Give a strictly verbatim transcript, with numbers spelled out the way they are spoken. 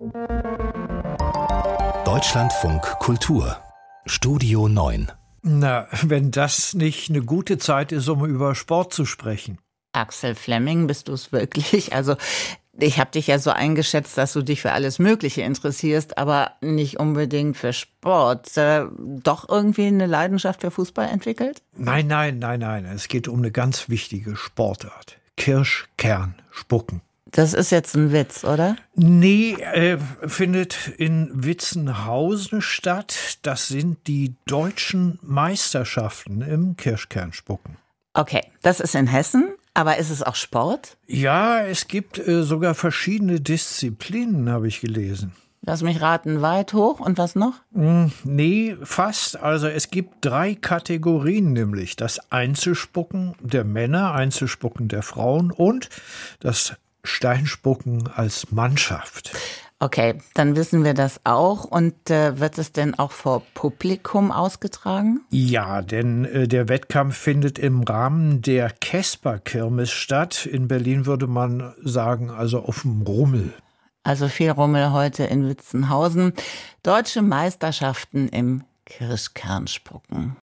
Deutschlandfunk Kultur Studio neun. Na, wenn das nicht eine gute Zeit ist, um über Sport zu sprechen. Axel Fleming, bist du es wirklich? Also ich habe dich ja so eingeschätzt, dass du dich für alles Mögliche interessierst, aber nicht unbedingt für Sport. Äh, doch irgendwie eine Leidenschaft für Fußball entwickelt? Nein, nein, nein, nein. Es geht um eine ganz wichtige Sportart. Kirschkernspucken. Das ist jetzt ein Witz, oder? Nee, äh, findet in Witzenhausen statt. Das sind die deutschen Meisterschaften im Kirschkernspucken. Okay, das ist in Hessen, aber ist es auch Sport? Ja, es gibt äh, sogar verschiedene Disziplinen, habe ich gelesen. Lass mich raten, weit hoch und was noch? Mm, nee, fast. Also es gibt drei Kategorien, nämlich das Einzelspucken der Männer, Einzelspucken der Frauen und das Steinspucken als Mannschaft. Okay, dann wissen wir das auch. Und äh, wird es denn auch vor Publikum ausgetragen? Ja, denn äh, der Wettkampf findet im Rahmen der Kesper-Kirmes statt. In Berlin würde man sagen, also auf dem Rummel. Also viel Rummel heute in Witzenhausen. Deutsche Meisterschaften im Kirschkernspucken.